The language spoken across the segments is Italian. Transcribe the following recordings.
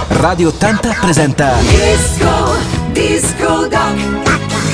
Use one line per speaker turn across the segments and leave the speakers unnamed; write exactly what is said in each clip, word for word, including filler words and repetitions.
Radio ottanta presenta
Disco, Disco Doc.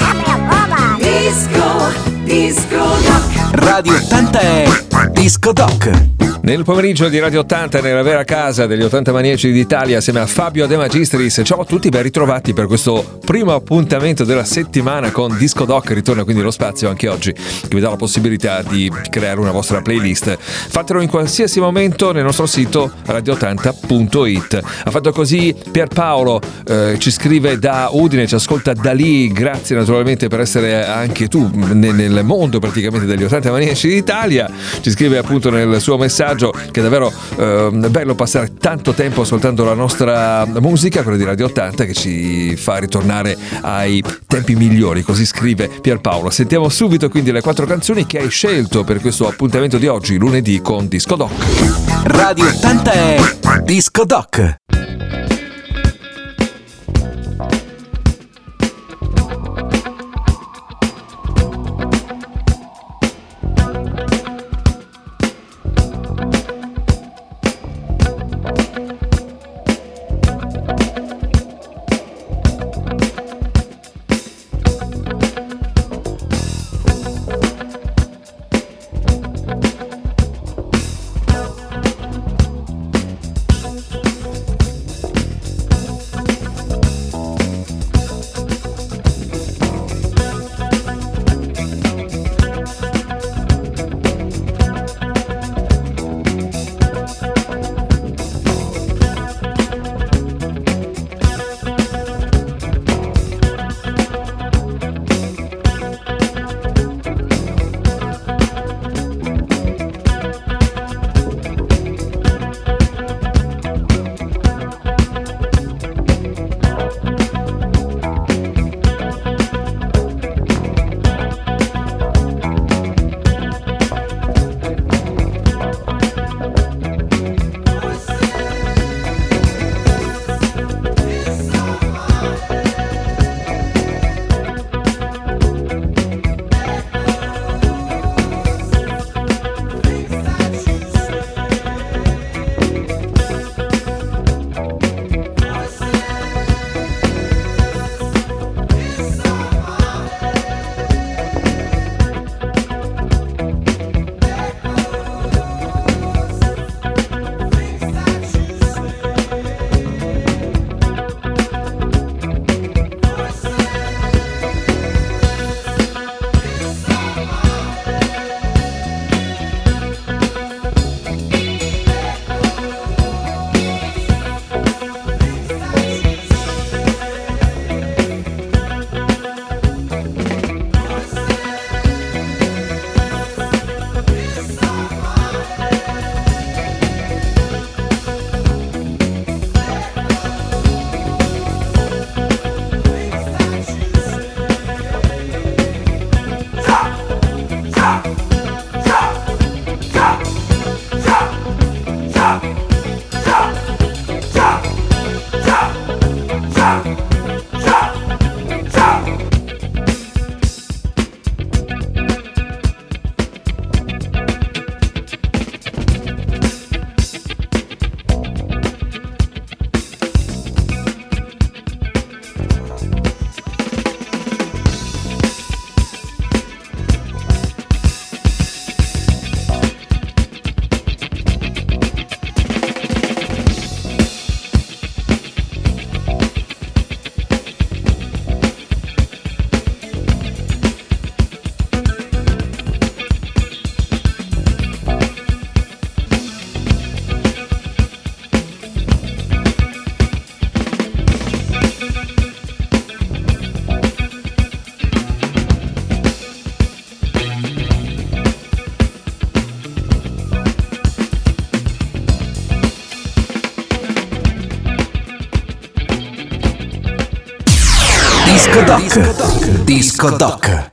Disco, Disco Doc.
Radio ottanta è Disco Doc.
Nel pomeriggio di Radio ottanta, nella vera casa degli ottanta Maniaci d'Italia, assieme a Fabio De Magistris. Ciao a tutti, ben ritrovati per questo primo appuntamento della settimana con Disco Doc. Ritorna quindi lo spazio anche oggi che vi dà la possibilità di creare una vostra playlist. Fatelo in qualsiasi momento nel nostro sito radio ottanta punto it. Ha fatto così Pierpaolo, eh, ci scrive da Udine, ci ascolta da lì. Grazie naturalmente per essere anche tu nel mondo praticamente degli ottanta Maniaci d'Italia. Ci scrive appunto nel suo messaggio che è davvero eh, bello passare tanto tempo ascoltando la nostra musica, quella di Radio ottanta, che ci fa ritornare ai tempi migliori, così scrive Pierpaolo. Sentiamo subito quindi le quattro canzoni che hai scelto per questo appuntamento di oggi, lunedì, con Disco Doc.
Radio ottanta è Disco Doc. Disco Doc. Disco Doc.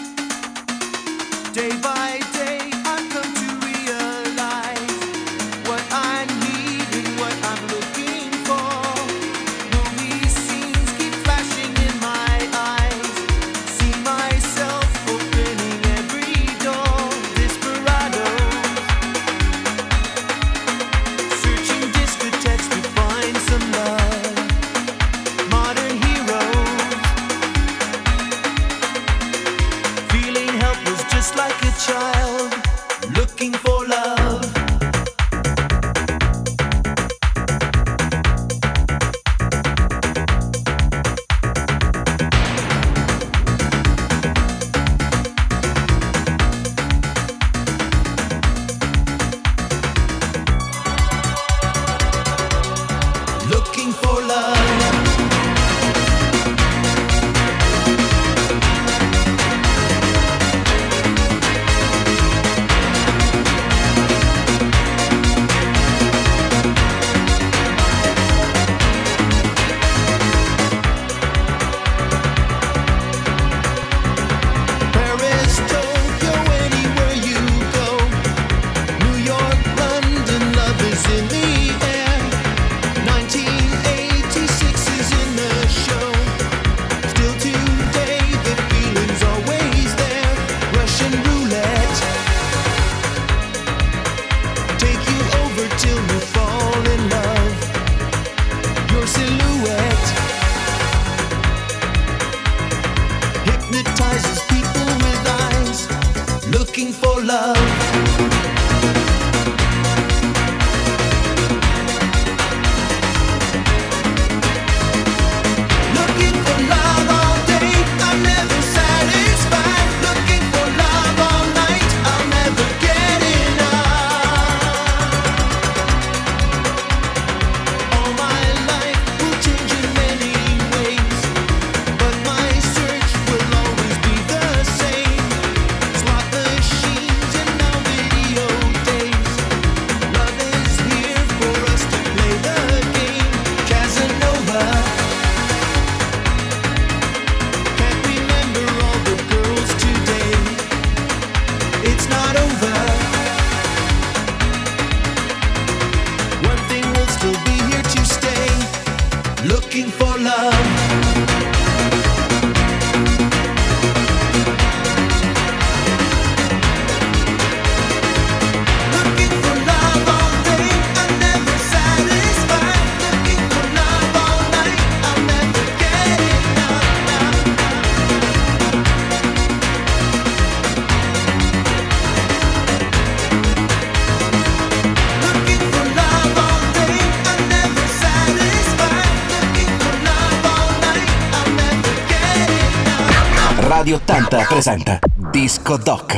Day by day, I've come to realize till we fall in love. Your silhouette hypnotizes people with eyes looking for love. Looking for love.
Radio ottanta presenta Disco Doc.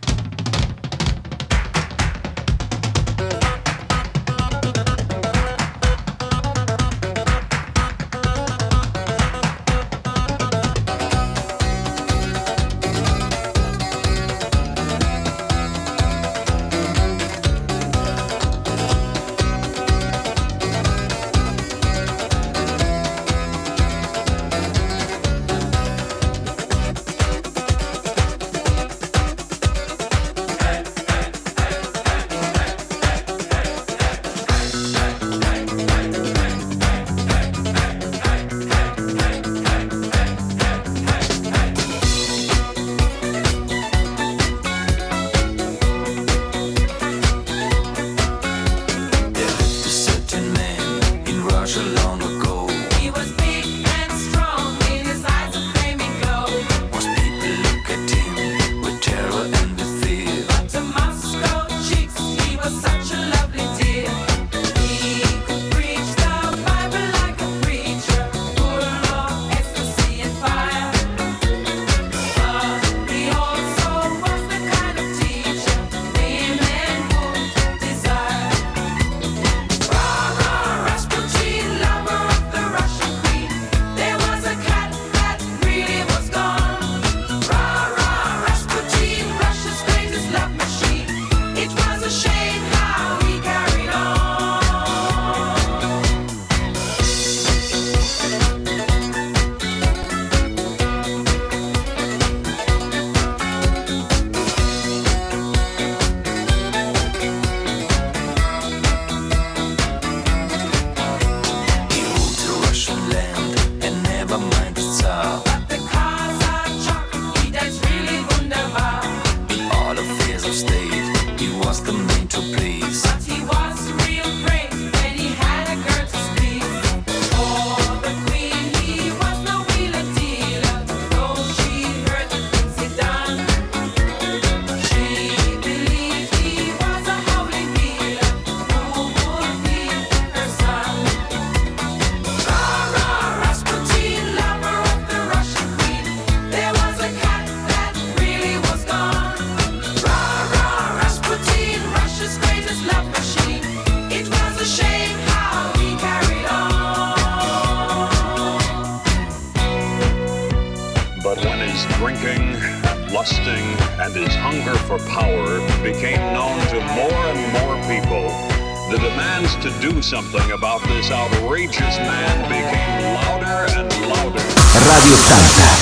drinking, lusting, and his hunger for power became known to more and more people, the demands to do something about this outrageous man became louder and louder.
Radio ottanta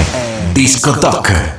è Disco Doc.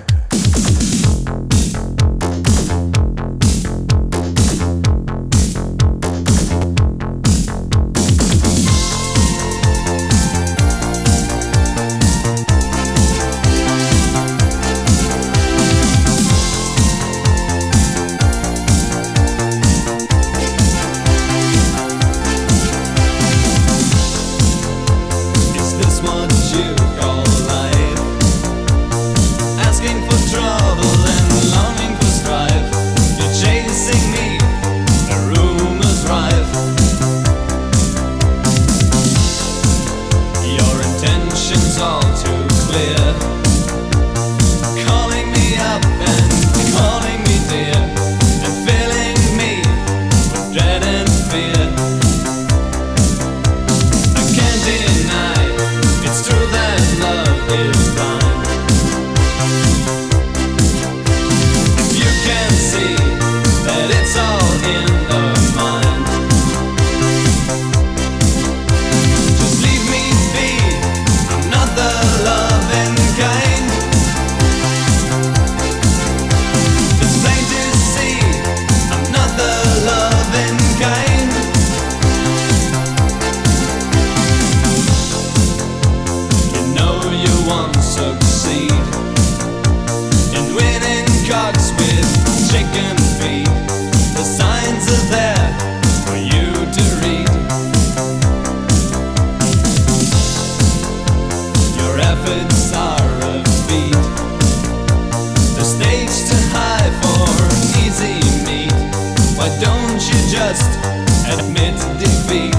just admit defeat.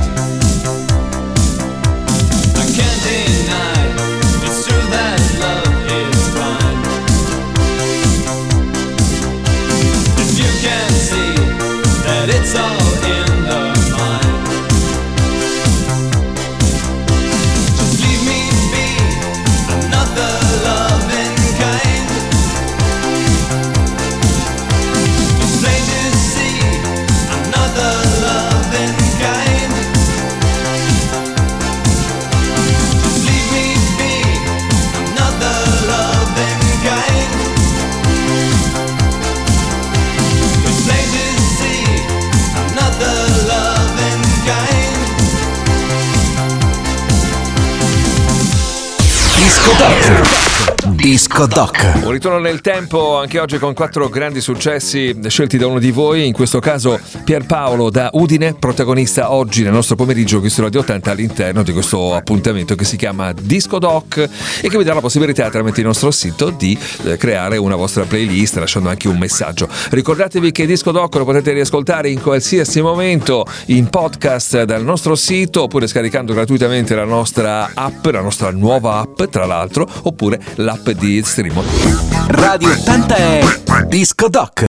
I can't deny it's true that love is blind. If you can see that it's all in the mind, just leave me be, another loving kind. It's plain to see, another loving kind. Just leave me be, another loving kind. It's plain to see, another loving kind.
Disco Doc. Disco Doc.
Un ritorno nel tempo anche oggi con quattro grandi successi scelti da uno di voi, in questo caso Pierpaolo da Udine, protagonista oggi nel nostro pomeriggio qui su Radio ottanta all'interno di questo appuntamento che si chiama Disco Doc e che vi dà la possibilità tramite il nostro sito di eh, creare una vostra playlist lasciando anche un messaggio. Ricordatevi che Disco Doc lo potete riascoltare in qualsiasi momento in podcast dal nostro sito oppure scaricando gratuitamente la nostra app, la nostra nuova app tra l'altro, oppure l'app di Streamo.
Radio ottanta è Disco Doc.